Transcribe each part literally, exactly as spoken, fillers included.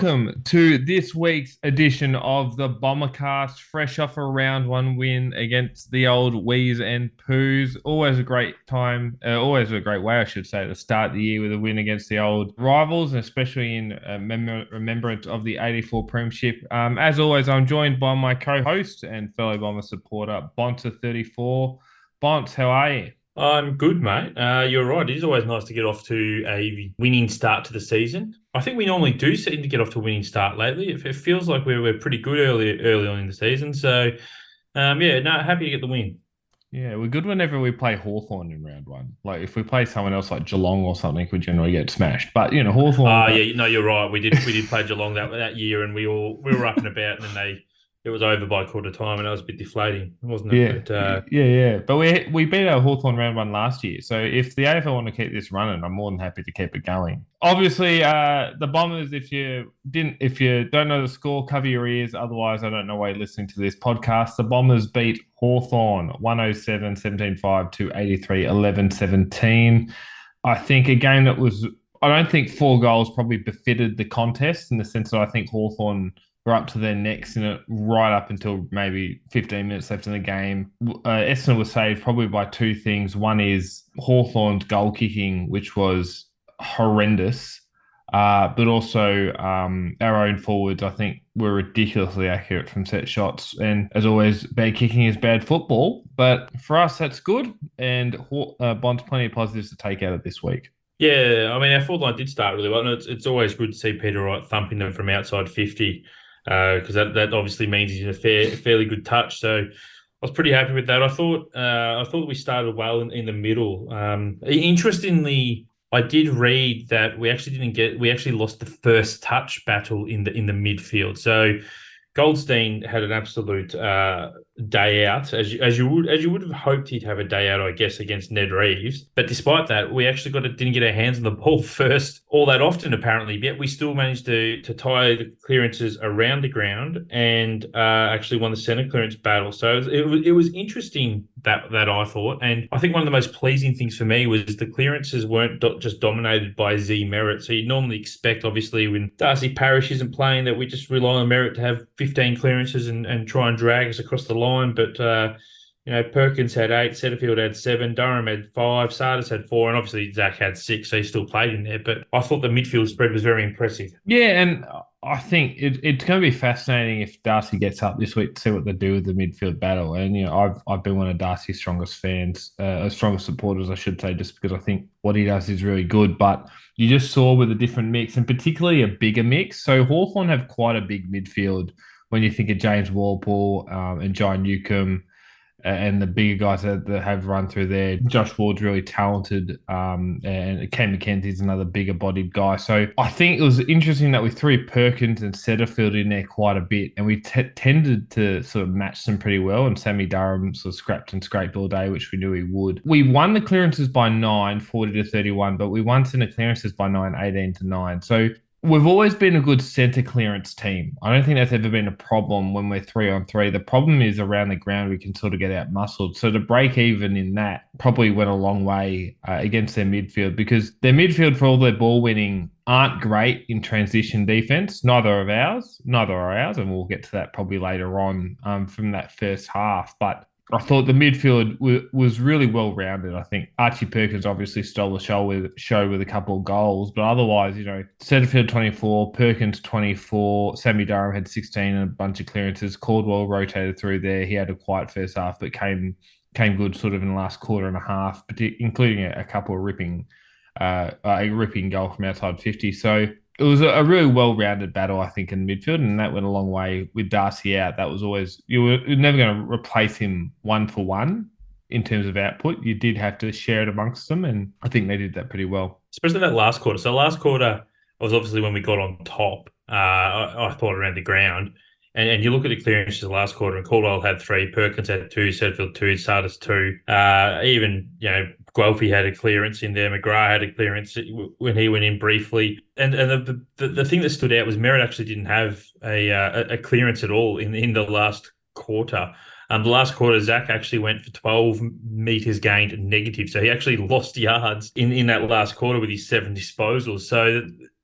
welcome to this week's edition of the Bombercast, fresh off a round one win against the old Wheeze and Poos. Always a great time, uh, always a great way, I should say, to start the year with a win against the old rivals, especially in uh, mem- remembrance of the eighty-four Premiership. Um, as always, I'm joined by my co-host and fellow Bomber supporter, Bonta thirty-four. Bonts, how are you? I'm good, mate. Uh, you're right. It is always nice to get off to a winning start to the season. I think we normally do seem to get off to a winning start lately. It, it feels like we're we're pretty good early early on in the season. So, um, yeah, no, happy to get the win. Yeah, we're good whenever we play Hawthorn in round one. Like if we play someone else like Geelong or something, we generally get smashed. But you know, Hawthorn, Ah, yeah, no, you're right. We did we did play Geelong that that year, and we all we were up and about, and then they it was over by quarter time, and that was a bit deflating, wasn't it? yeah, But uh, yeah, yeah. But we we beat our Hawthorn round one last year. So if the A F L want to keep this running, I'm more than happy to keep it going. Obviously, uh, the Bombers, if you didn't if you don't know the score, cover your ears. Otherwise, I don't know why you're listening to this podcast. The Bombers beat Hawthorn one oh seven seventeen five to eighty-three eleven seventeen. I think a game that was I don't think four goals probably befitted the contest in the sense that I think Hawthorn were up to their necks in it right up until maybe fifteen minutes left in the game. Uh, Essendon was saved probably by two things. One is Hawthorn's goal kicking, which was horrendous. Uh, but also um, our own forwards, I think, were ridiculously accurate from set shots. And as always, bad kicking is bad football. But for us, that's good. And uh, Bond's plenty of positives to take out of this week. yeah, I mean, our forward line did start really well. And it's it's always good to see Peter Wright thumping them from outside fifty because uh, that that obviously means he's a fair fairly good touch. So I was pretty happy with that. I thought uh, I thought we started well in, in the middle. Um, interestingly, I did read that we actually didn't get we actually lost the first touch battle in the in the midfield. So Goldstein had an absolute uh, day out, as you, as you would as you would have hoped he'd have a day out, I guess, against Ned Reeves. But despite that, we actually got didn't get our hands on the ball first all that often, apparently. Yet we still managed to to tie the clearances around the ground and uh, actually won the centre clearance battle. So it, it was it was interesting that that I thought, and I think one of the most pleasing things for me was the clearances weren't do- just dominated by Z Merritt. So you normally expect, obviously, when Darcy Parish isn't playing, that we just rely on Merritt to have fifteen clearances and, and try and drag us across the line. But, uh, you know, Perkins had eight, Setterfield had seven, Durham had five, Sardis had four, and obviously Zach had six, so he still played in there. But I thought the midfield spread was very impressive. Yeah, and I think it, it's going to be fascinating if Darcy gets up this week to see what they do with the midfield battle. And you know, I've I've been one of Darcy's strongest fans, uh, strongest supporters, I should say, just because I think what he does is really good. But you just saw with a different mix, and particularly a bigger mix. So Hawthorn have quite a big midfield when you think of James Walpole um, and John Newcomb and the bigger guys that, that have run through there. Josh Ward's really talented, um, and Cam McKenzie's another bigger bodied guy. So I think it was interesting that we threw Perkins and Setterfield in there quite a bit, and we t- tended to sort of match them pretty well. And Sammy Durham sort of scrapped and scraped all day, which we knew he would. We won the clearances by nine, forty to thirty-one, but we won center clearances by nine, eighteen to nine. So we've always been a good centre clearance team. I don't think that's ever been a problem when we're three on three. The problem is around the ground, we can sort of get out muscled. So to break even in that probably went a long way uh, against their midfield because their midfield, for all their ball winning, aren't great in transition defense. Neither of ours, neither are ours. And we'll get to that probably later on um, from that first half. But I thought the midfield w- was really well rounded. I think Archie Perkins obviously stole the show with show with a couple of goals, but otherwise, you know, Setterfield twenty-four, Perkins twenty-four, Sammy Durham had sixteen and a bunch of clearances. Caldwell rotated through there. He had a quiet first half, but came came good sort of in the last quarter and a half, including a, a couple of ripping uh, a ripping goal from outside fifty. So it was a, a really well-rounded battle, I think, in midfield, and that went a long way with Darcy out. That was always you were never going to replace him one for one in terms of output. You did have to share it amongst them, and I think they did that pretty well. Especially that last quarter. So last quarter was obviously when we got on top. Uh, I, I thought around the ground, and and you look at the clearances last quarter, and Caldwell had three, Perkins had two, Setterfield two, Sardis two. Uh, even you know Guelphy had a clearance in there, McGrath had a clearance when he went in briefly, and and the the, the thing that stood out was Merritt actually didn't have a uh, a clearance at all in in the last quarter. Um, the last quarter, Zach actually went for twelve meters gained negative. So he actually lost yards in, in that last quarter with his seven disposals. So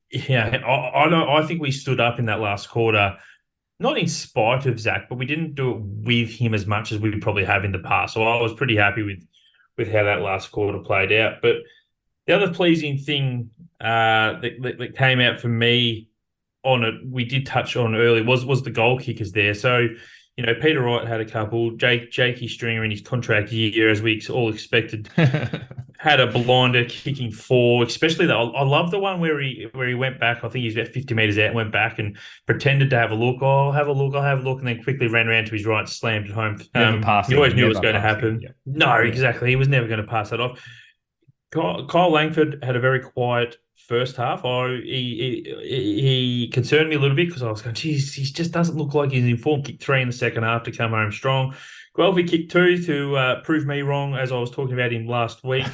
yeah, I, I know. I think we stood up in that last quarter, not in spite of Zach, but we didn't do it with him as much as we probably have in the past. So I was pretty happy with with how that last quarter played out. But the other pleasing thing uh, that, that, that came out for me on it, we did touch on earlier, was was the goal kickers there. So, you know, Peter Wright had a couple. Jake Jakey Stringer in his contract year, as we all expected, had a blinder kicking four. Especially though, I, I love the one where he where he went back. I think he's about fifty meters out and went back and pretended to have a look. Oh, I'll have a look. I'll have a look, and then quickly ran around to his right, slammed it home. Never Um, you passing. always knew it was Never going to passing. happen. Yeah. No, Yeah. exactly. He was never going to pass that off. Kyle, Kyle Langford had a very quiet first half. I he, he, he concerned me a little bit because I was going, geez, he just doesn't look like he's in form. Kicked three in the second half to come home strong. Guelphy kicked two to uh, prove me wrong, as I was talking about him last week.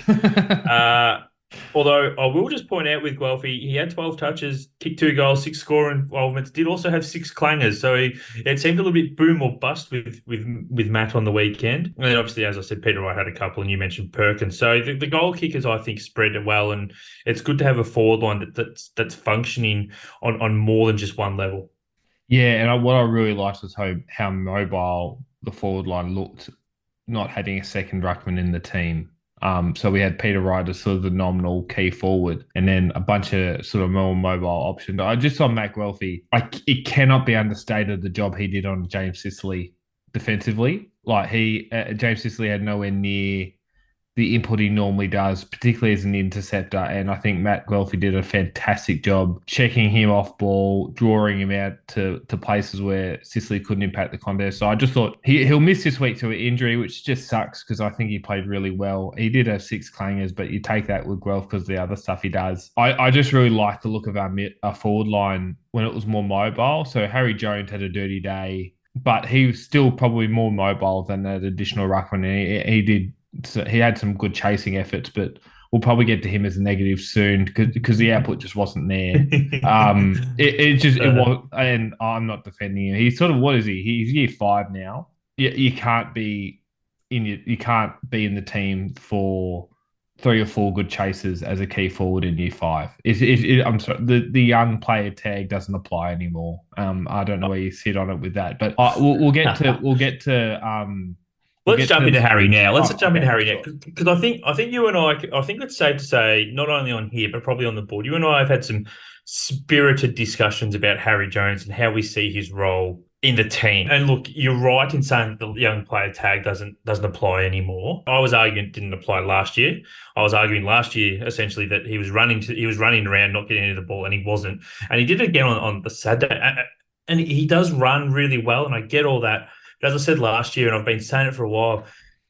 Uh, although I will just point out with Guelphy, he had twelve touches, kicked two goals, six scoring involvements, did also have six clangers. So he, it seemed a little bit boom or bust with with with Matt on the weekend. And then obviously, as I said, Peter Wright had a couple, and you mentioned Perkins. So the, the goal kickers, I think, spread it well, and it's good to have a forward line that, that's that's functioning on, on more than just one level. Yeah, and I, what I really liked was how how mobile the forward line looked, not having a second ruckman in the team. Um, so we had Peter Wright as sort of the nominal key forward, and then a bunch of sort of more mobile options. I just saw Matt Guelphy. I, it cannot be understated the job he did on James Sicily defensively. Like he, uh, James Sicily had nowhere near the input he normally does, particularly as an interceptor. And I think Matt Guelphy did a fantastic job checking him off ball, drawing him out to, to places where Sicily couldn't impact the contest. So I just thought he, he'll miss this week to an injury, which just sucks because I think he played really well. He did have six clangers, but you take that with Guelph because the other stuff he does. I, I just really like the look of our, mid, our forward line when it was more mobile. So Harry Jones had a dirty day, but he was still probably more mobile than that additional ruckman. He, he did so he had some good chasing efforts, but we'll probably get to him as a negative soon because the output just wasn't there. Um, it, it just it was, and I'm not defending him. He's sort of what is he? He's year five now. You, you can't be in your, you can't be in the team for three or four good chases as a key forward in year five. Is it, it, I'm sorry, the, the young player tag doesn't apply anymore. Um, I don't know where you sit on it with that, but uh, we'll, we'll get to we'll get to um. We'll Let's jump to, into Harry now. Let's oh, jump okay, into Harry sure. now because I think I think you and I I think it's safe to say not only on here but probably on the board. You and I have had some spirited discussions about Harry Jones and how we see his role in the team. And look, you're right in saying that the young player tag doesn't doesn't apply anymore. I was arguing it didn't apply last year. I was arguing last year essentially that he was running to, he was running around not getting into the ball and he wasn't. And he did it again on, on the Saturday. And he does run really well, and I get all that. As I said last year, and I've been saying it for a while,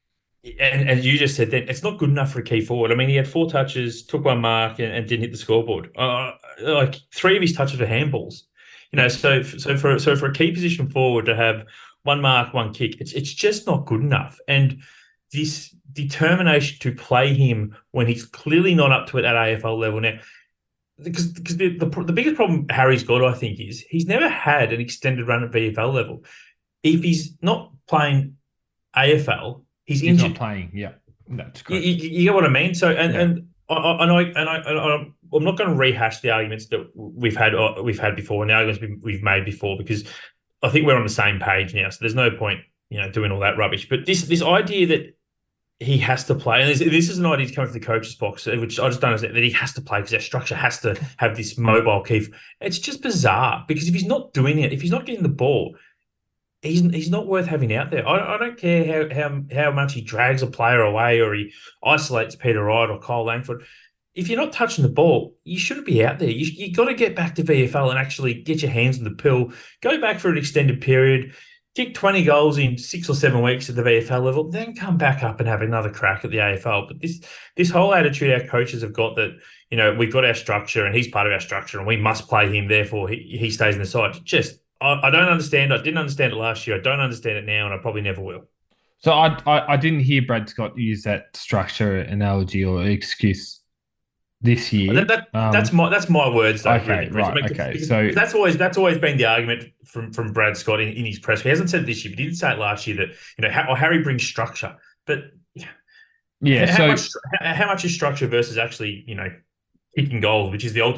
and as you just said, then it's not good enough for a key forward. I mean, he had four touches, took one mark, and, and didn't hit the scoreboard. Uh, like three of his touches were handballs. You know, so so for so for a key position forward to have one mark, one kick, it's it's just not good enough. And this determination to play him when he's clearly not up to it at A F L level now. Because because the, the the biggest problem Harry's got, I think, is he's never had an extended run at V F L level. If he's not playing A F L, he's, he's injured. Not playing, yeah, that's great. You, you, you get what I mean? So, and yeah. and I, and I and I, and I I'm not going to rehash the arguments that we've had uh, we've had before, and the arguments we've made before, because I think we're on the same page now. So there's no point, you know, doing all that rubbish. But this this idea that he has to play, and this, this is an idea coming from the coach's box, which I just don't understand, that he has to play because their structure has to have this mobile key. It's just bizarre because if he's not doing it, if he's not getting the ball, he's he's not worth having out there. I, I don't care how, how how much he drags a player away or he isolates Peter Wright or Kyle Langford. If you're not touching the ball, you shouldn't be out there. You you got to get back to V F L and actually get your hands on the pill. Go back for an extended period, kick twenty goals in six or seven weeks at the V F L level, then come back up and have another crack at the A F L. But this this whole attitude our coaches have got that, you know, we've got our structure and he's part of our structure and we must play him, therefore he, he stays in the side. Just I, I don't understand. I didn't understand it last year. I don't understand it now, and I probably never will. So I, I, I didn't hear Brad Scott use that structure analogy or excuse this year. That, that, um, that's my that's my words, though. Okay, really, right. I mean, okay, because, so because that's always that's always been the argument from from Brad Scott in, in his press. He hasn't said it this year, but he did say it last year that, you know, how, Harry brings structure, but yeah, how, so much how, how much is structure versus actually, you know, kicking goals, which is the ultimate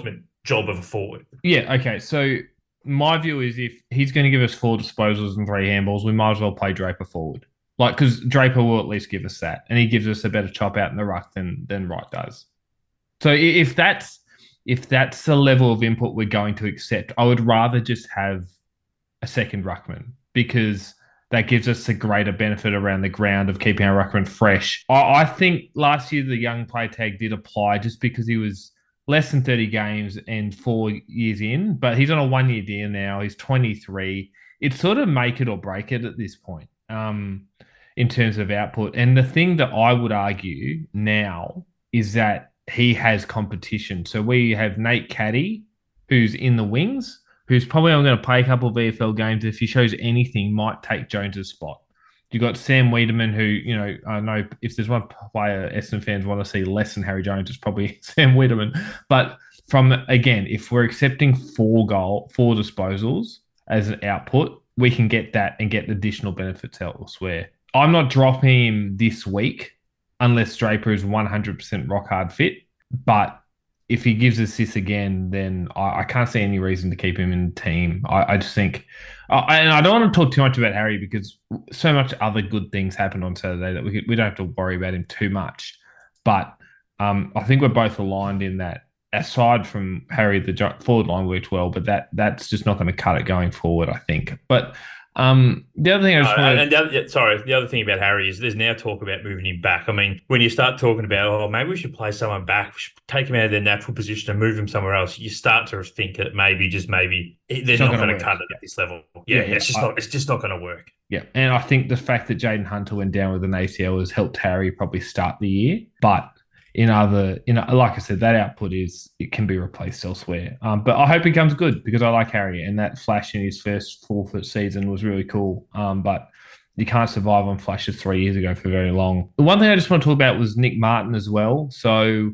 job of a forward. Yeah, okay. So my view is if he's going to give us four disposals and three handballs, we might as well play Draper forward. Like, because Draper will at least give us that, and he gives us a better chop out in the ruck than than Wright does. So if that's if that's the level of input we're going to accept, I would rather just have a second ruckman because that gives us a greater benefit around the ground of keeping our ruckman fresh. I, I think last year the young play tag did apply just because he was less than thirty games and four years in, but he's on a one year deal now. He's twenty-three. It's sort of make it or break it at this point um, in terms of output. And the thing that I would argue now is that he has competition. So we have Nate Caddy, who's in the wings, who's probably only going to play a couple of V F L games. If he shows anything, might take Jones's spot. You've got Sam Wiedemann, who, you know, I know if there's one player Essendon fans want to see less than Harry Jones, it's probably Sam Wiedemann. But from, again, if we're accepting four goal, four disposals as an output, we can get that and get additional benefits elsewhere. I'm not dropping him this week unless Draper is one hundred percent rock hard fit. But if he gives us this again, then I, I can't see any reason to keep him in the team. I, I just think, uh, and I don't want to talk too much about Harry because so much other good things happened on Saturday that we we don't have to worry about him too much. But um, I think we're both aligned in that. Aside from Harry, the forward line worked well, but that that's just not going to cut it going forward, I think. But um, the other thing I just uh, wanted... and the other, sorry, the other thing about Harry is there's now talk about moving him back. I mean, when you start talking about, oh, maybe we should play someone back, we should take him out of their natural position and move him somewhere else, you start to think that maybe, just maybe, they're not, not going to cut it at this level. Yeah, yeah, yeah. it's just I, not. It's just not going to work. Yeah, and I think the fact that Jaden Hunter went down with an A C L has helped Harry probably start the year, but. In other, in like I said, that output is it can be replaced elsewhere. Um, but I hope he comes good because I like Harry, and that flash in his first full foot season was really cool. Um, but you can't survive on flashes three years ago for very long. The one thing I just want to talk about was Nick Martin as well. So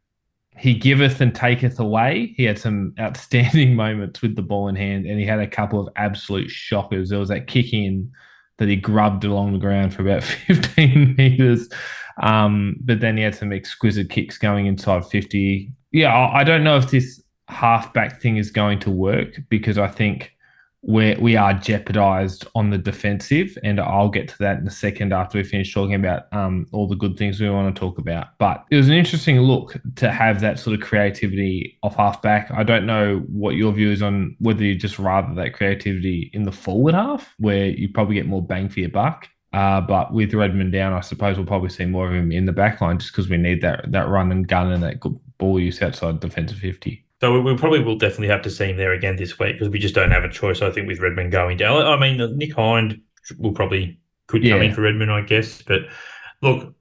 he giveth and taketh away. He had some outstanding moments with the ball in hand, and he had a couple of absolute shockers. There was that kick in that he grubbed along the ground for about fifteen meters. Um, but then he had some exquisite kicks going inside fifty. Yeah, I, I don't know if this halfback thing is going to work because I think we're, we are jeopardized on the defensive, and I'll get to that in a second after we finish talking about um, all the good things we want to talk about. But it was an interesting look to have that sort of creativity off halfback. I don't know what your view is on whether you just rather that creativity in the forward half, where you probably get more bang for your buck. Uh, but with Redmond down, I suppose we'll probably see more of him in the back line just because we need that that run and gun and that good ball use outside defensive fifty. So we probably will definitely have to see him there again this week because we just don't have a choice, I think, with Redmond going down. I mean, Nick Hind will probably could come yeah. in for Redmond, I guess. But look,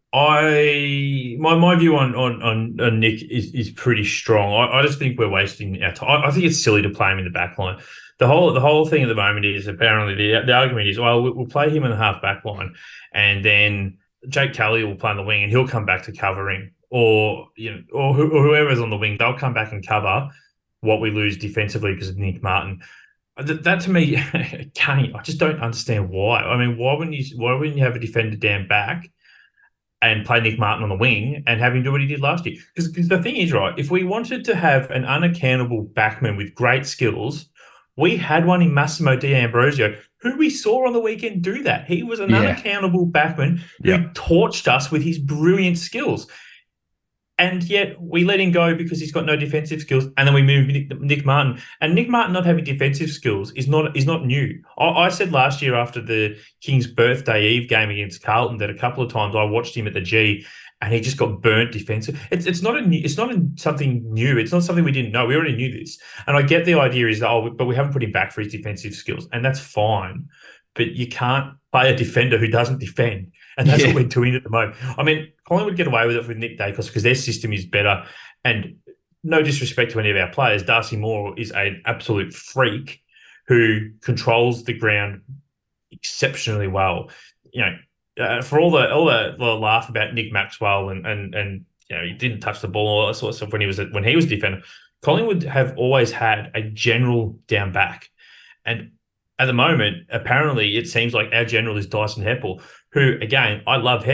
I my my view on on on, on Nick is is pretty strong. I, I just think we're wasting our time. I think it's silly to play him in the back line. The whole the whole thing at the moment is apparently the the argument is, well, we'll play him in the half back line, and then Jake Kelly will play on the wing, and he'll come back to cover him, or you know, or, or whoever's on the wing, they'll come back and cover what we lose defensively because of Nick Martin. That, that to me, Kane, I just don't understand why. I mean, why wouldn't you why wouldn't you have a defender down back and play Nick Martin on the wing and have him do what he did last year? Because the thing is, right, if we wanted to have an unaccountable backman with great skills, we had one in Massimo D'Ambrosio, who we saw on the weekend do that. He was an yeah. unaccountable backman who yep. torched us with his brilliant skills. And yet we let him go because he's got no defensive skills, and then we move Nick, Nick Martin. And Nick Martin not having defensive skills is not is not new. I, I said last year after the King's birthday Eve game against Carlton that a couple of times I watched him at the G, and he just got burnt defensive. It's it's not a new, it's not a, something new. It's not something we didn't know. We already knew this. And I get the idea is that, oh, but we haven't put him back for his defensive skills, and that's fine. But you can't play a defender who doesn't defend. And that's yeah. what we're doing at the moment. I mean, Collingwood get away with it with Nick Dacos because their system is better. And no disrespect to any of our players, Darcy Moore is an absolute freak who controls the ground exceptionally well. You know, uh, for all the all the, the laugh about Nick Maxwell and and and you know he didn't touch the ball and all that sort of stuff when he was when he was defender. Collingwood have always had a general down back, and at the moment, apparently, it seems like our general is Dyson Heppel, who, again, I love Heps,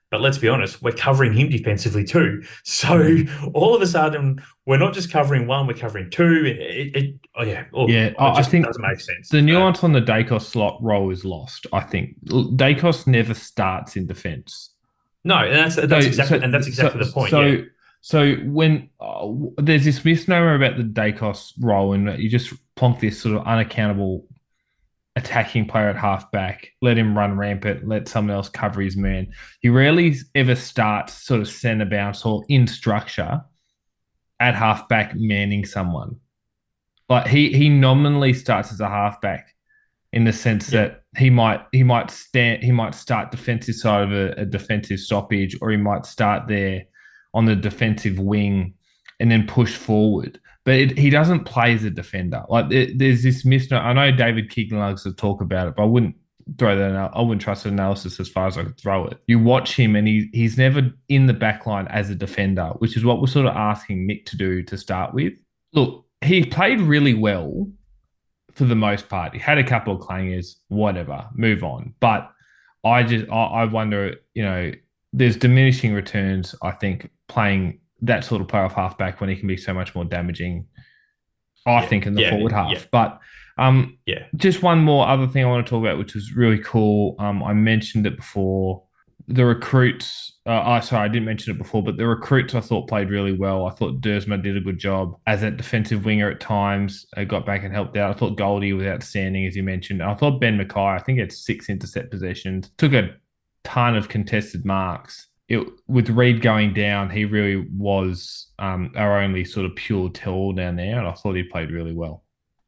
But let's be honest, we're covering him defensively too. So Mm. all of a sudden, we're not just covering one, we're covering two. It, it oh yeah, oh, Yeah, it I I just think doesn't make sense. the Uh, nuance on the Dacos slot role is lost. I think Dacos never starts in defense. no, and that's that's So, exactly so, and that's so, exactly the point. Yeah, so, so when uh, there's this misnomer about the Dacos role, and you just plonk this sort of unaccountable attacking player at halfback, let him run rampant, let someone else cover his man. He rarely ever starts sort of centre bounce or in structure at halfback manning someone. Like he he nominally starts as a halfback in the sense yeah, that he might he might stand he might start defensive side of a, a defensive stoppage, or he might start there on the defensive wing and then push forward. But it, he doesn't play as a defender. Like it, there's this misnomer. I know David Keegan likes to talk about it, but I wouldn't throw that. Out. I wouldn't trust the analysis as far as I could throw it. You watch him, and he he's never in the back line as a defender, which is what we're sort of asking Nick to do to start with. Look, he played really well for the most part. He had a couple of clangers, whatever, move on. But I just I, I wonder, you know, there's diminishing returns, I think, playing that sort of player off halfback when he can be so much more damaging, I yeah, think, in the yeah, forward yeah, half. But um yeah. just one more other thing I want to talk about, which was really cool. Um, I mentioned it before. The recruits, uh, oh, sorry, I didn't mention it before, but the recruits I thought played really well. I thought Dersma did a good job as a defensive winger at times. Uh, got back and helped out. I thought Goldie was outstanding, as you mentioned. And I thought Ben Mackay, I think it's six intercept possessions, took a ton of contested marks. It, with Reed going down, he really was um, our only sort of pure tell down there, and I thought he played really well.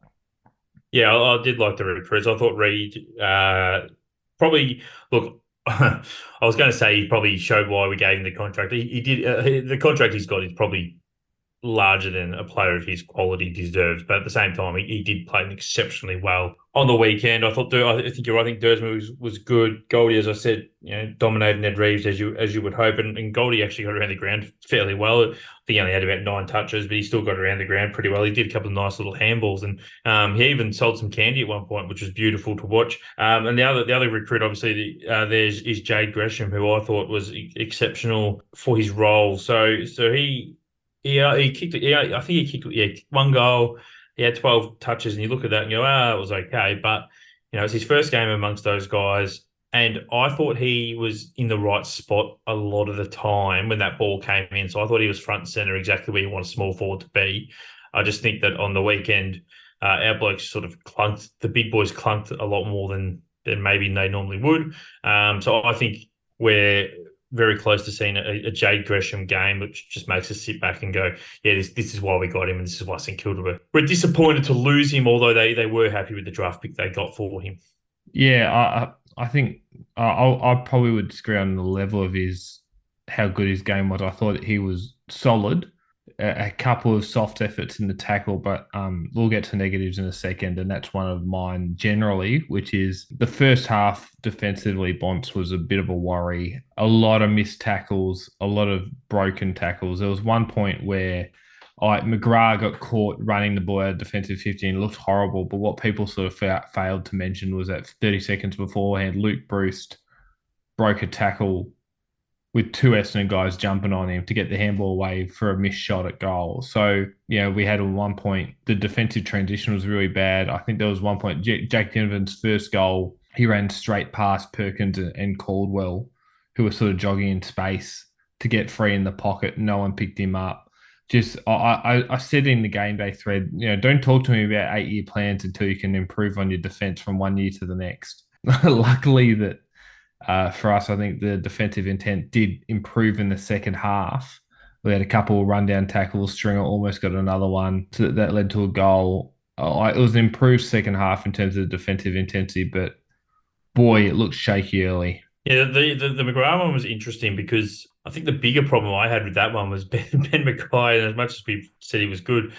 Yeah, I, I did like the recruits. I thought Reed uh, probably look. I was going to say he probably showed why we gave him the contract. He, he did uh, he- the contract he's got is probably larger than a player of his quality deserves. But at the same time, he, he did play exceptionally well on the weekend. I thought, I think you're right. I think Dersma was, was good. Goldie, as I said, you know, dominated Ned Reeves as you as you would hope, and, and Goldie actually got around the ground fairly well. I think he only had about nine touches, but he still got around the ground pretty well. He did a couple of nice little handballs, and um, he even sold some candy at one point, which was beautiful to watch. Um, and the other the other recruit, obviously, the, uh, there's is Jade Gresham, who I thought was exceptional for his role. So so he yeah, he kicked it. Yeah, I think he kicked yeah, one goal. He had twelve touches, and you look at that and you go, ah, it was okay. But, you know, it's his first game amongst those guys. And I thought he was in the right spot a lot of the time when that ball came in. So I thought he was front and center, exactly where you want a small forward to be. I just think that on the weekend, uh, our blokes sort of clunked, the big boys clunked a lot more than than maybe they normally would. Um, so I think we're very close to seeing a, a Jade Gresham game, which just makes us sit back and go, yeah, this this is why we got him, and this is why St Kilda were, we're disappointed to lose him, although they they were happy with the draft pick they got for him. Yeah, I I think I I probably would disagree on the level of his how good his game was. I thought he was solid. A, a couple of soft efforts in the tackle, but um, we'll get to negatives in a second, and that's one of mine generally, which is the first half defensively. Bonts was a bit of a worry. A lot of missed tackles, a lot of broken tackles. There was one point where I McGrath got caught running the ball out of defensive fifteen. It looked horrible, but what people sort of fa- failed to mention was that thirty seconds beforehand, Luke Bruce broke a tackle with two Essendon guys jumping on him to get the handball away for a missed shot at goal. So, you know, we had at one point, the defensive transition was really bad. I think there was one point, J- Jack Dinovan's first goal, he ran straight past Perkins and Caldwell, who were sort of jogging in space to get free in the pocket. No one picked him up. Just, I, I, I said in the game day thread, you know, don't talk to me about eight year plans until you can improve on your defense from one year to the next. Luckily, that uh, for us, I think the defensive intent did improve in the second half. We had a couple of rundown tackles. Stringer almost got another one so that, that led to a goal. Uh, it was an improved second half in terms of the defensive intensity, but boy, it looked shaky early. Yeah, the, the the McGrath one was interesting because I think the bigger problem I had with that one was Ben, Ben Mackay, and as much as we said he was good,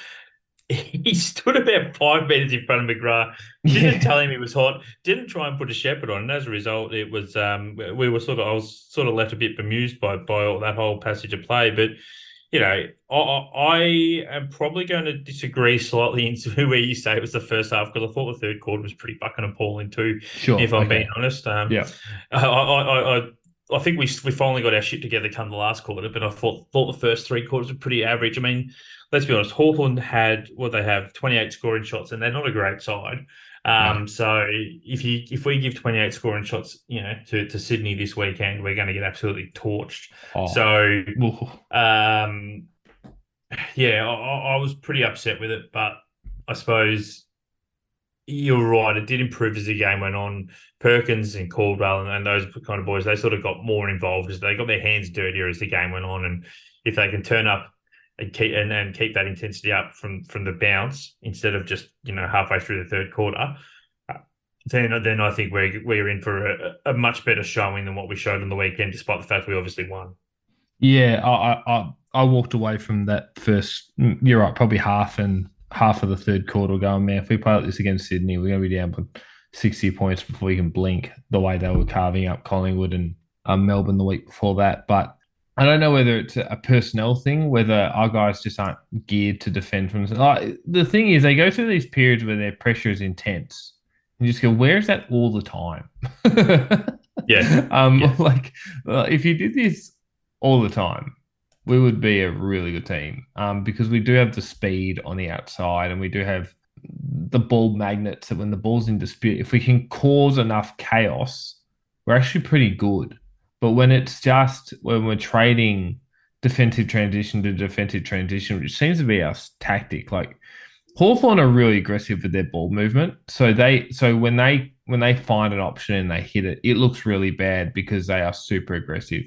he stood about five meters in front of McGrath, didn't Yeah. tell him he was hot, didn't try and put a shepherd on, and as a result, it was um we were sort of I was sort of left a bit bemused by by all, that whole passage of play, but you know I, I am probably going to disagree slightly into where you say it was the first half because I thought the third quarter was pretty fucking appalling too, Sure. if I'm being Okay. honest. Um, Yeah. I I I, I think we we finally got our shit together come the last quarter, but I thought thought the first three quarters were pretty average. I mean, let's be honest, Hawthorn had what they have twenty-eight scoring shots, and they're not a great side. No. Um, so if you if we give twenty-eight scoring shots, you know, to, to Sydney this weekend, we're going to get absolutely torched. Oh. So Ooh. um, yeah, I, I was pretty upset with it, but I suppose you're right. It did improve as the game went on. Perkins and Caldwell and, and those kind of boys, they sort of got more involved as they got their hands dirtier as the game went on. And if they can turn up and keep and, and keep that intensity up from from the bounce instead of just you know halfway through the third quarter, uh, then then I think we're we're in for a, a much better showing than what we showed on the weekend, despite the fact we obviously won. Yeah, I, I I walked away from that first. You're right, probably half and half of the third quarter going, man, if we play like this against Sydney, we're going to be down by sixty points before we can blink the way they were carving up Collingwood and um, Melbourne the week before that. But I don't know whether it's a personnel thing, whether our guys just aren't geared to defend from. Like, the thing is, they go through these periods where their pressure is intense. And you just go, where is that all the time? Yeah. um, Yeah. Like, uh, if you did this all the time, we would be a really good team um, because we do have the speed on the outside and we do have the ball magnets that when the ball's in dispute, if we can cause enough chaos, we're actually pretty good. But when it's just when we're trading defensive transition to defensive transition, which seems to be our tactic, like Hawthorn are really aggressive with their ball movement. So they so when they when they find an option and they hit it, it looks really bad because they are super aggressive.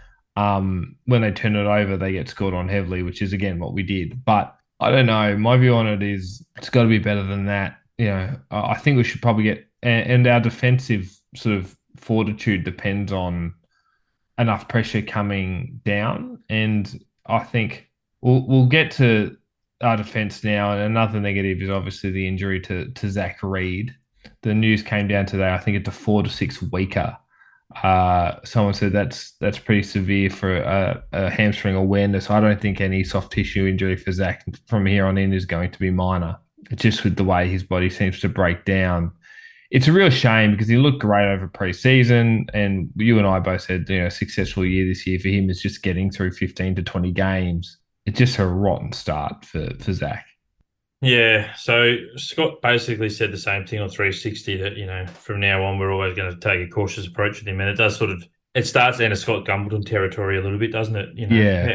Um, when they turn it over, they get scored on heavily, which is again what we did. But I don't know. My view on it is it's got to be better than that. You know, I think we should probably get and, and our defensive sort of fortitude depends on enough pressure coming down. And I think we'll we'll get to our defense now. And another negative is obviously the injury to to Zach Reed. The news came down today. I think it's a four to six weeker. Uh, someone said that's that's pretty severe for a, a hamstring awareness. I don't think any soft tissue injury for Zach from here on in is going to be minor. Just with the way his body seems to break down, it's a real shame because he looked great over pre-season, and you and I both said you know successful year this year for him is just getting through fifteen to twenty games. It's just a rotten start for for Zach. Yeah, so Scott basically said the same thing on three sixty that, you know, from now on, we're always going to take a cautious approach with him. And it does sort of, it starts into Scott Gumbleton territory a little bit, doesn't it? You know, Yeah.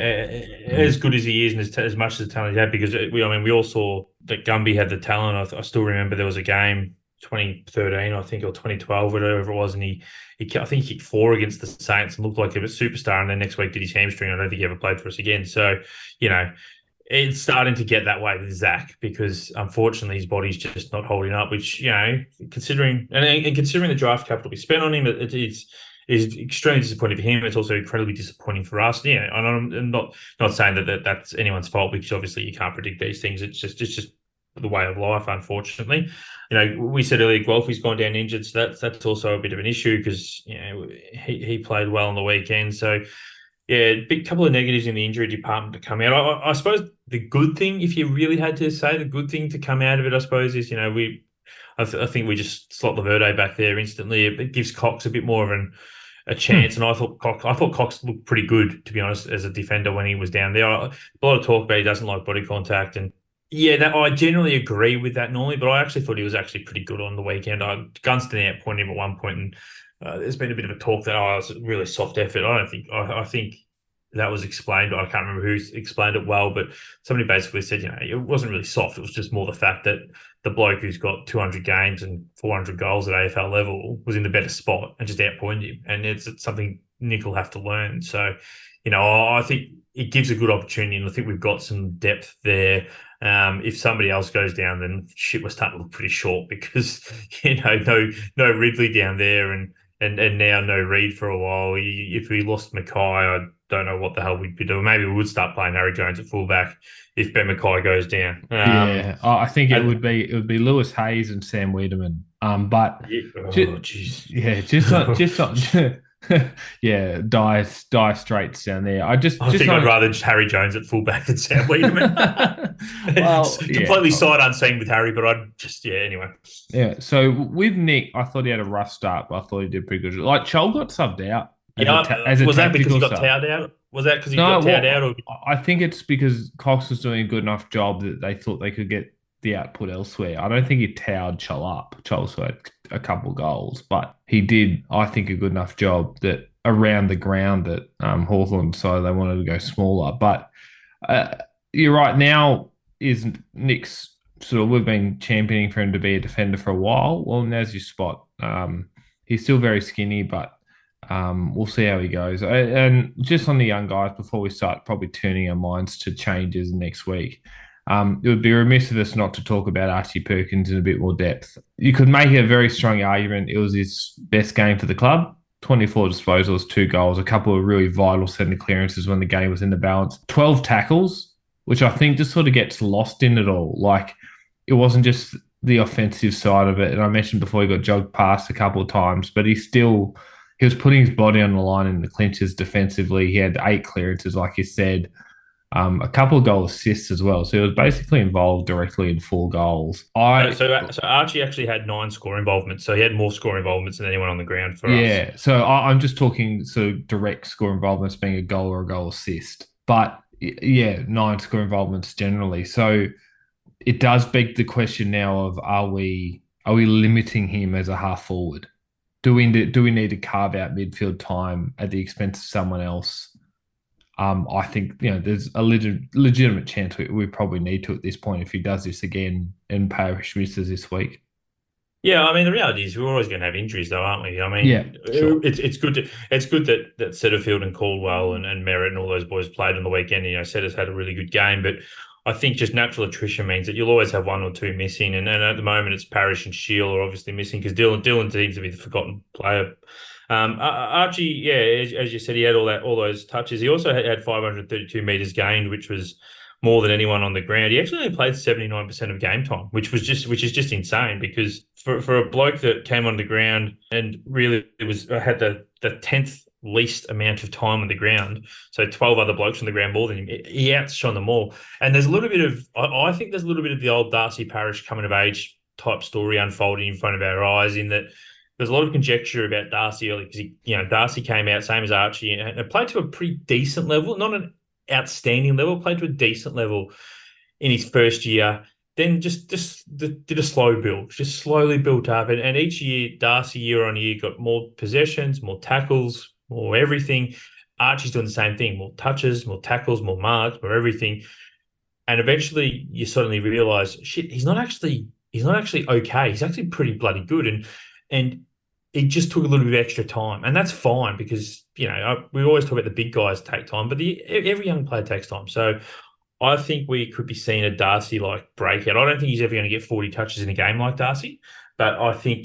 as good as he is and as, as much as the talent he had, because we, I mean, we all saw that Gumby had the talent. I, I still remember there was a game, twenty thirteen, I think, or twenty twelve, whatever it was, and he, he I think he kicked four against the Saints and looked like a superstar. And then next week did his hamstring. I don't think he ever played for us again. So, you know, it's starting to get that way with Zach because unfortunately his body's just not holding up. Which you know, considering and, and considering the draft capital we spent on him, it, it's is extremely disappointing for him. It's also incredibly disappointing for us. Yeah, and I'm, I'm not not saying that, that that's anyone's fault because obviously you can't predict these things. It's just it's just the way of life, unfortunately. You know, we said earlier Guelphy's gone down injured, so that's that's also a bit of an issue because you know he he played well on the weekend, so. Yeah, big couple of negatives in the injury department to come out. I, I suppose the good thing, if you really had to say the good thing to come out of it, I suppose, is, you know, we, I, th- I think we just slot Laverde back there instantly. It, it gives Cox a bit more of an, a chance. Hmm. And I thought Cox, I thought Cox looked pretty good, to be honest, as a defender when he was down there. I, a lot of talk about he doesn't like body contact. And yeah, that I generally agree with that normally, but I actually thought he was actually pretty good on the weekend. I Gunston outpointed him at one point and Uh, there's been a bit of a talk that oh, it's a really soft effort. I don't think I, I think that was explained. I can't remember who explained it well, but somebody basically said, you know, it wasn't really soft. It was just more the fact that the bloke who's got two hundred games and four hundred goals at A F L level was in the better spot and just outpointed him. And it's, it's something Nick will have to learn. So, you know, I, I think it gives a good opportunity, and I think we've got some depth there. Um, if somebody else goes down, then shit, we're starting to look pretty short because you know, no, no Ridley down there, and. And and now no Reed for a while. If we lost Mackay, I don't know what the hell we'd be doing. Maybe we would start playing Harry Jones at fullback if Ben Mackay goes down. Um, yeah, I think it and, would be it would be Lewis Hayes and Sam Wiedemann. Um, but yeah, oh, just, yeah, just on, just on, yeah, dire dire straits down there. I just I just think on, I'd rather just Harry Jones at fullback than Sam Wiedemann. well, It's yeah, completely sight unseen with Harry, but I'd just yeah. Anyway, yeah. So with Nick, I thought he had a rough start, but I thought he did pretty good. Like Chol got subbed out as a Yeah, ta- uh, as a was that because he tactical got sub. towed out? Was that because he No, got towed out, well, or I think it's because Cox was doing a good enough job that they thought they could get the output elsewhere. I don't think he towered Chol up. Chol's had a couple of goals, but he did, I think, a good enough job that around the ground that um, Hawthorn decided they wanted to go smaller. But uh, you're right. Now is Nick's sort of, we've been championing for him to be a defender for a while. Well, now's your spot. Um, he's still very skinny, but um, we'll see how he goes. And just on the young guys, before we start probably turning our minds to changes next week, um, it would be remiss of us not to talk about Archie Perkins in a bit more depth. You could make a very strong argument it was his best game for the club. twenty-four disposals, two goals, a couple of really vital centre clearances when the game was in the balance. twelve tackles, which I think just sort of gets lost in it all. Like, it wasn't just the offensive side of it. And I mentioned before he got jogged past a couple of times, but he still he was putting his body on the line in the clinches defensively. He had eight clearances, like you said, um, a couple of goal assists as well. So he was basically involved directly in four goals. so, I so so Archie actually had nine score involvements, so he had more score involvements than anyone on the ground for us. Yeah, so I, I'm just talking so direct score involvements being a goal or a goal assist, but yeah, nine score involvements generally. So it does beg the question now of are we are we limiting him as a half forward? Do we do we need to carve out midfield time at the expense of someone else? Um, I think you know there's a legit, legitimate chance we, we probably need to at this point if he does this again and Parish misses this week. Yeah, I mean the reality is we're always going to have injuries, though, aren't we? I Yeah, mean, sure. it's it's good to it's good that that Setterfield and Caldwell and, and Merritt and all those boys played on the weekend. You know, Setter's had a really good game, but I think just natural attrition means that you'll always have one or two missing, and, and at the moment it's Parish and Shield are obviously missing because Dylan Dylan seems to be the forgotten player. Um, Archie, yeah, as, as you said, he had all that all those touches. He also had, had five hundred thirty-two meters gained, which was more than anyone on the ground. He actually only played seventy-nine percent of game time, which was just which is just insane because for, for a bloke that came on the ground and really it was had the the tenth least amount of time on the ground, so twelve other blokes on the ground more than him, he outshone them all. And there's a little bit of I, I think there's a little bit of the old Darcy Parish coming of age type story unfolding in front of our eyes in that there's a lot of conjecture about Darcy early because he, you know, Darcy came out same as Archie and played to a pretty decent level, not an outstanding level, played to a decent level in his first year. Then just just did a slow build, just slowly built up, and, and each year Darcy year on year got more possessions, more tackles, more everything. Archie's doing the same thing: more touches, more tackles, more marks, more everything. And eventually, you suddenly realise, shit, he's not actually he's not actually okay. He's actually pretty bloody good, and and it just took a little bit of extra time, and that's fine because you know we always talk about the big guys take time, but the every young player takes time. So I think we could be seeing a Darcy like breakout. I don't think he's ever going to get forty touches in a game like Darcy, but I think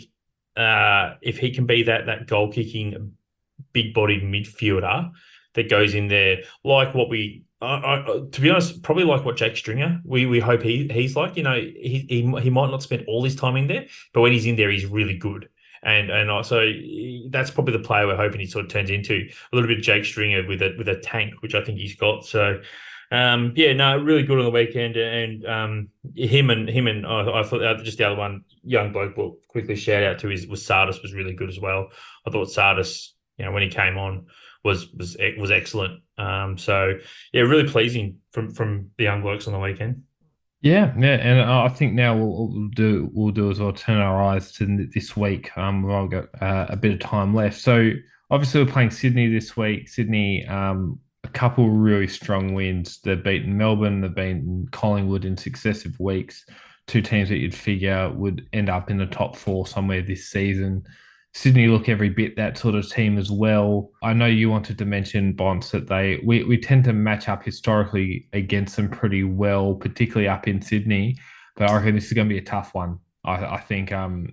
uh, if he can be that that goal kicking, big bodied midfielder that goes in there like what we. Uh, uh, to be honest, probably like what Jake Stringer, we we hope he he's like. You know, he he he might not spend all his time in there, but when he's in there, he's really good. And and also that's probably the player we're hoping he sort of turns into a little bit of Jake Stringer with a with a tank, which I think he's got. So um, yeah, no, really good on the weekend, and um, him and him and uh, I thought uh, just the other one, young bloke. We'll quickly shout out to is was Sardis was really good as well. I thought Sardis, you know, when he came on was was was excellent. Um, so yeah, really pleasing from from the young blokes on the weekend. Yeah, yeah, and I think now what we'll do we'll do is we'll turn our eyes to this week. Um, we've all got uh, a bit of time left. So obviously we're playing Sydney this week. Sydney, um, a couple really strong wins. They've beaten Melbourne. They've beaten Collingwood in successive weeks. Two teams that you'd figure would end up in the top four somewhere this season. Sydney look every bit that sort of team as well. I know you wanted to mention Bonds that they we, we tend to match up historically against them pretty well, particularly up in Sydney. But I reckon this is going to be a tough one. I, I think um,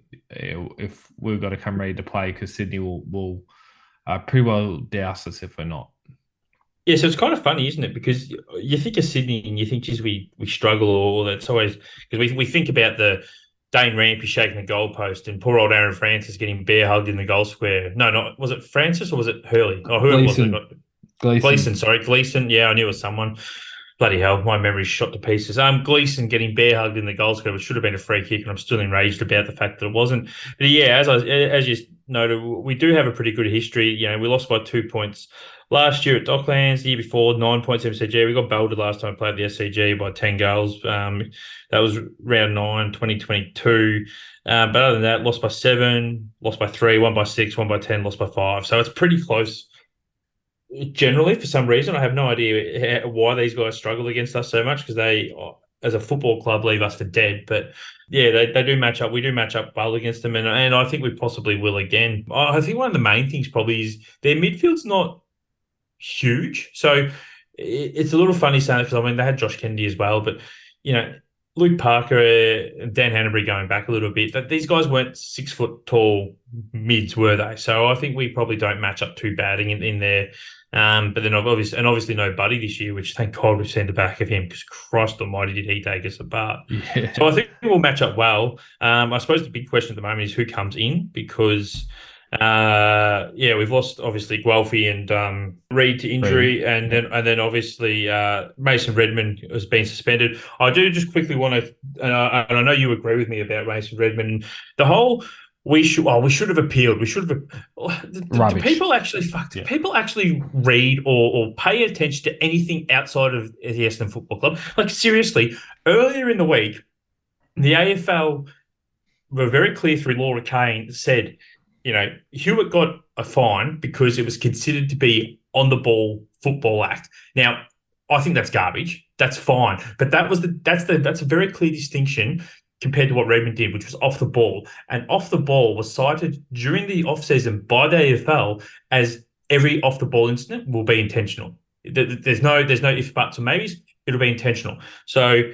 if we've got to come ready to play because Sydney will will uh, pretty well douse us if we're not. Yeah, so it's kind of funny, isn't it? Because you think of Sydney and you think, geez, we we struggle, or that's always because we we think about the Dane Rampy shaking the goalpost and poor old Aaron Francis getting bear hugged in the goal square. No, not was it Francis or was it Hurley? Oh, whoever was it? Gleeson. Gleeson. Gleeson, sorry, Gleeson. Yeah, I knew it was someone. Bloody hell, my memory's shot to pieces. Um, Gleeson getting bear hugged in the goal scorer, which should have been a free kick, and I'm still enraged about the fact that it wasn't. But yeah, as I as you noted, we do have a pretty good history. You know, we lost by two points last year at Docklands. The year before, nine points M C G. We got belted last time we played the S C G by ten goals. Um, that was round nine, twenty twenty-two. Um, but other than that, lost by seven, lost by three, won by six, won by ten, lost by five. So it's pretty close generally for some reason. I have no idea why these guys struggle against us so much because they, as a football club, leave us for dead. But yeah, they, they do match up. We do match up well against them, and, and I think we possibly will again. I think one of the main things probably is their midfield's not huge. So it's a little funny saying it because I mean they had Josh Kennedy as well, but you know Luke Parker and Dan Hanbury going back a little bit. That these guys weren't six foot tall mids, were they? So I think we probably don't match up too bad in, in there. Um, but then obviously, and obviously no Buddy this year, which thank God we've seen the back of him because Christ Almighty did he take us apart. Yeah. So I think we'll match up well. Um, I suppose the big question at the moment is who comes in because. Uh, yeah, we've lost obviously Guelphy and um, Reid to injury, and then and then obviously uh, Mason Redmond has been suspended. I do just quickly want to, and I, and I know you agree with me about Mason Redmond. The whole we should, oh, we should have appealed. We should have. Do, do people actually fuck? Yeah. People actually read or or pay attention to anything outside of the Essendon Football Club? Like seriously, earlier in the week, the A F L were very clear through Laura Kane said. You know, Hewitt got a fine because it was considered to be on the ball football act. Now, I think that's garbage. That's fine, but that was the that's the that's a very clear distinction compared to what Redmond did, which was off the ball. And off the ball was cited during the off season by the A F L as every off the ball incident will be intentional. There's no there's no if buts or maybes. It'll be intentional. So.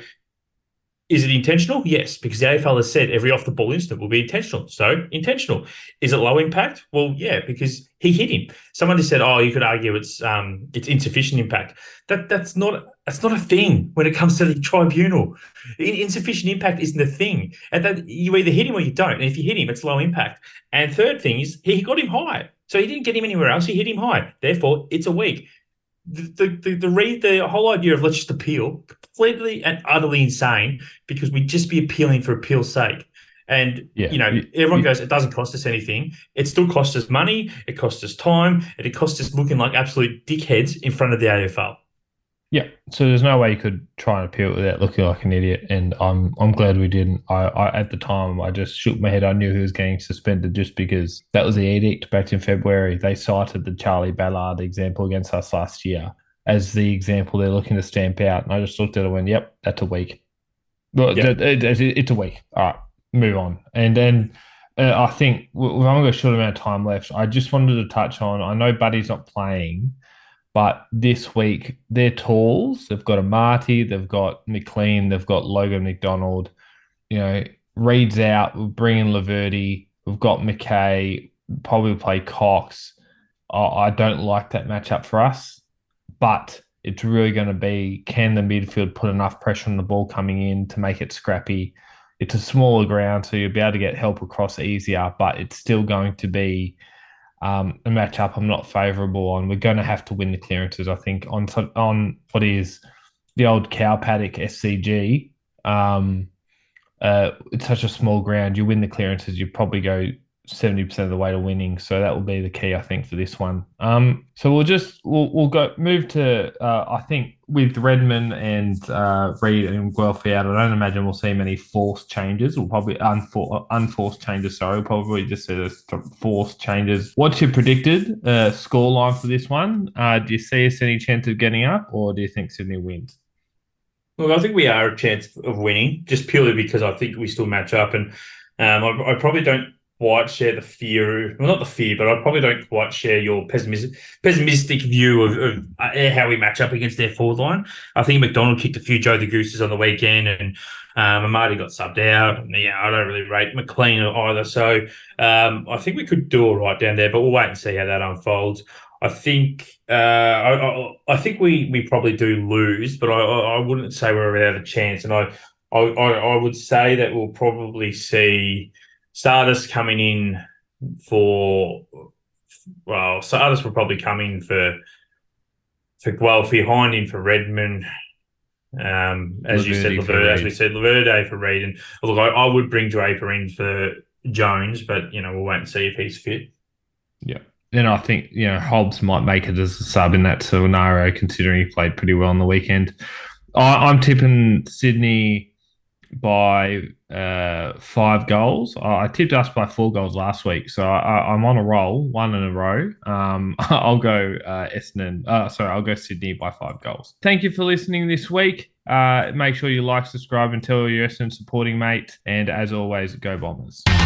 Is it intentional? Yes, because the A F L has said every off-the-ball incident will be intentional. So, intentional. Is it low impact? Well, yeah, because he hit him. Someone just said, "Oh, you could argue it's um, it's insufficient impact." That that's not that's not a thing when it comes to the tribunal. Insufficient impact isn't a thing, and that you either hit him or you don't. And if you hit him, it's low impact. And third thing is he got him high, so he didn't get him anywhere else. He hit him high. Therefore, it's a weak. The the the the, the whole idea of let's just appeal completely and utterly insane because we'd just be appealing for appeal's sake. And yeah, you know, it, everyone it, goes, it doesn't cost us anything. It still costs us money, it costs us time, and it costs us looking like absolute dickheads in front of the A F L. Yeah, so there's no way you could try and appeal without looking like an idiot, and I'm I'm glad we didn't. I, I at the time I just shook my head. I knew he was getting suspended just because that was the edict back in February. They cited the Charlie Ballard example against us last year as the example they're looking to stamp out, and I just looked at it and went, "Yep, that's a week. Well, yep. it, it, it's a week. All right, move on." And then uh, I think we've only got a short amount of time left. I just wanted to touch on. I know Buddy's not playing. But this week, their tools, they've got a Marty, they've got McLean, they've got Logan McDonald. You know, Reid's out, we'll bring in Laverty, we've got McKay, probably play Cox. I, I don't like that matchup for us, but it's really going to be, can the midfield put enough pressure on the ball coming in to make it scrappy? It's a smaller ground, so you'll be able to get help across easier, but it's still going to be Um, a matchup I'm not favourable on. We're going to have to win the clearances, I think, on on what is the old cow paddock S C G. Um, uh, it's such a small ground. You win the clearances, you probably go seventy percent of the way to winning. So that will be the key, I think, for this one. Um, so we'll just we'll we'll go move to uh, I think with Redmond and uh, Reid and Guelphy out. I don't imagine we'll see many forced changes. We'll probably unfor- unforced changes. Sorry, we'll probably just see the forced changes. What's your predicted uh, score line for this one? Uh, do you see us any chance of getting up, or do you think Sydney wins? Well, I think we are a chance of winning, just purely because I think we still match up, and um, I, I probably don't quite share the fear, well, not the fear, but I probably don't quite share your pessimistic, pessimistic view of, of uh, how we match up against their forward line. I think McDonald kicked a few Joe the Gooses on the weekend, and um, Amadi got subbed out. And, yeah, I don't really rate McLean either. So um, I think we could do all right down there, but we'll wait and see how that unfolds. I think uh, I, I, I think we we probably do lose, but I, I wouldn't say we're without a chance. And I I, I would say that we'll probably see Stardust coming in for, well, Stardust will probably come in for for Guelphy, Hind in for Redmond, Um, as you said, Laverde for Laverde, as we Reed. said, Laverde for Reed. And look, I, I would bring Draper in for Jones, but you know we'll wait and see if he's fit. Yeah. And I think, you know, Hobbs might make it as a sub in that scenario, considering he played pretty well on the weekend. I, I'm tipping Sydney by uh, five goals. I, I tipped us by four goals last week, so I, I'm on a roll, one in a row. Um, I'll go uh, Essendon. Uh, sorry, I'll go Sydney by five goals. Thank you for listening this week. Uh, make sure you like, subscribe, and tell your Essendon supporting mate. And as always, go Bombers.